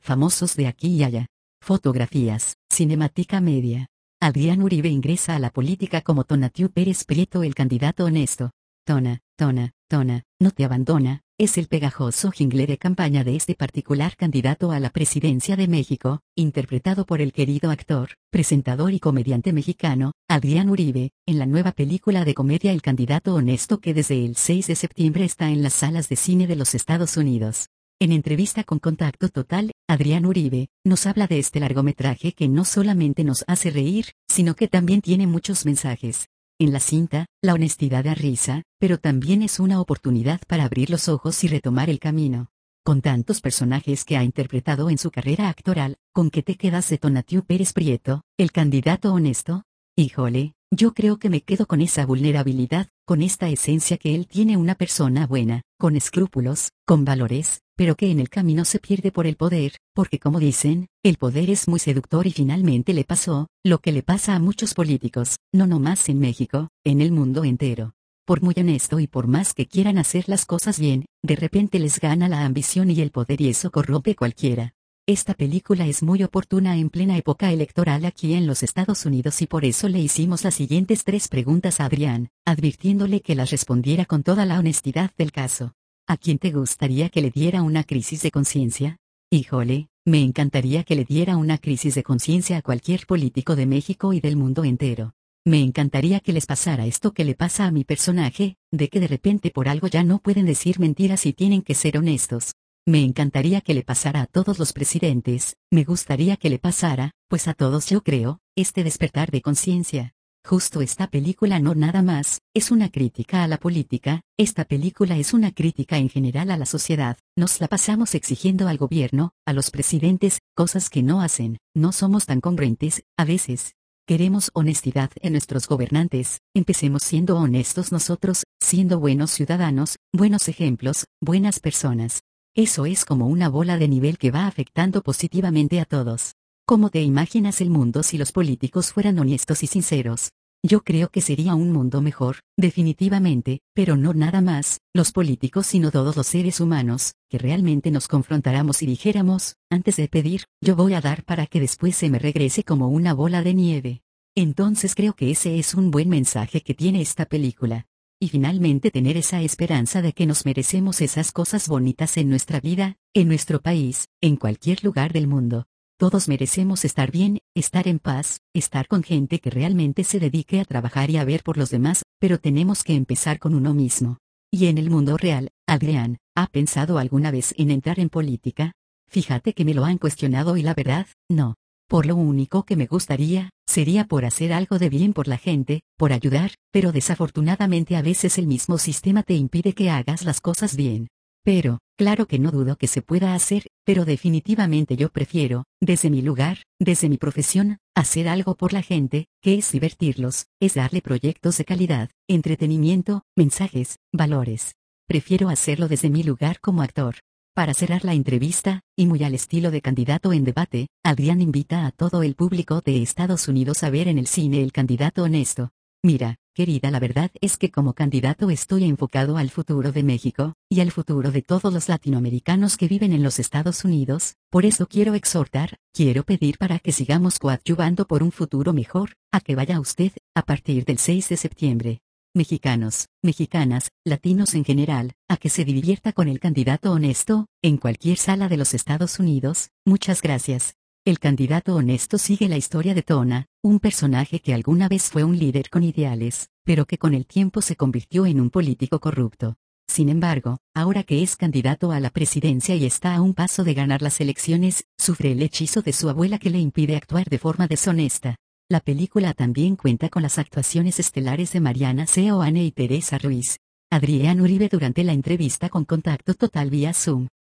famosos de aquí y allá. Fotografías, Cinemática Media. Adrián Uribe ingresa a la política como Tonatiuh Pérez Prieto, el candidato honesto. Tona, no te abandona, es el pegajoso jingle de campaña de este particular candidato a la presidencia de México, interpretado por el querido actor, presentador y comediante mexicano, Adrián Uribe, en la nueva película de comedia El candidato honesto, que desde el 6 de septiembre está en las salas de cine de los Estados Unidos. En entrevista con Contacto Total, Adrián Uribe nos habla de este largometraje que no solamente nos hace reír, sino que también tiene muchos mensajes. En la cinta, la honestidad da risa, pero también es una oportunidad para abrir los ojos y retomar el camino. Con tantos personajes que ha interpretado en su carrera actoral, ¿con qué te quedas de Tonatiuh Pérez Prieto, el candidato honesto? Híjole, yo creo que me quedo con esa vulnerabilidad, con esta esencia que él tiene, una persona buena, con escrúpulos, con valores, pero que en el camino se pierde por el poder, porque como dicen, el poder es muy seductor y finalmente le pasó lo que le pasa a muchos políticos, no nomás en México, en el mundo entero. Por muy honesto y por más que quieran hacer las cosas bien, de repente les gana la ambición y el poder, y eso corrompe cualquiera. Esta película es muy oportuna en plena época electoral aquí en los Estados Unidos, y por eso le hicimos las siguientes 3 preguntas a Adrián, advirtiéndole que las respondiera con toda la honestidad del caso. ¿A quién te gustaría que le diera una crisis de conciencia? Híjole, me encantaría que le diera una crisis de conciencia a cualquier político de México y del mundo entero. Me encantaría que les pasara esto que le pasa a mi personaje, de que de repente por algo ya no pueden decir mentiras y tienen que ser honestos. Me encantaría que le pasara a todos los presidentes, me gustaría que le pasara, pues a todos, yo creo, este despertar de conciencia. Justo esta película no nada más es una crítica a la política, esta película es una crítica en general a la sociedad. Nos la pasamos exigiendo al gobierno, a los presidentes, cosas que no hacen, no somos tan congruentes, a veces. Queremos honestidad en nuestros gobernantes, empecemos siendo honestos nosotros, siendo buenos ciudadanos, buenos ejemplos, buenas personas. Eso es como una bola de nivel que va afectando positivamente a todos. ¿Cómo te imaginas el mundo si los políticos fueran honestos y sinceros? Yo creo que sería un mundo mejor, definitivamente, pero no nada más los políticos sino todos los seres humanos, que realmente nos confrontáramos y dijéramos, antes de pedir, yo voy a dar para que después se me regrese como una bola de nieve. Entonces creo que ese es un buen mensaje que tiene esta película. Y finalmente tener esa esperanza de que nos merecemos esas cosas bonitas en nuestra vida, en nuestro país, en cualquier lugar del mundo. Todos merecemos estar bien, estar en paz, estar con gente que realmente se dedique a trabajar y a ver por los demás, pero tenemos que empezar con uno mismo. Y en el mundo real, Adrián, ¿ha pensado alguna vez en entrar en política? Fíjate que me lo han cuestionado y la verdad, no. Por lo único que me gustaría, sería por hacer algo de bien por la gente, por ayudar, pero desafortunadamente a veces el mismo sistema te impide que hagas las cosas bien. Pero, claro que no dudo que se pueda hacer, pero definitivamente yo prefiero, desde mi lugar, desde mi profesión, hacer algo por la gente, que es divertirlos, es darle proyectos de calidad, entretenimiento, mensajes, valores. Prefiero hacerlo desde mi lugar como actor. Para cerrar la entrevista, y muy al estilo de Candidato en Debate, Adrián invita a todo el público de Estados Unidos a ver en el cine El candidato honesto. Mira, querida, la verdad es que como candidato estoy enfocado al futuro de México, y al futuro de todos los latinoamericanos que viven en los Estados Unidos, por eso quiero exhortar, quiero pedir para que sigamos coadyuvando por un futuro mejor, a que vaya usted, a partir del 6 de septiembre. Mexicanos, mexicanas, latinos en general, a que se divierta con el candidato honesto, en cualquier sala de los Estados Unidos. Muchas gracias. El candidato honesto sigue la historia de Tona, un personaje que alguna vez fue un líder con ideales, pero que con el tiempo se convirtió en un político corrupto. Sin embargo, ahora que es candidato a la presidencia y está a un paso de ganar las elecciones, sufre el hechizo de su abuela que le impide actuar de forma deshonesta. La película también cuenta con las actuaciones estelares de Mariana Seoane y Teresa Ruiz. Adrián Uribe durante la entrevista con Contacto Total vía Zoom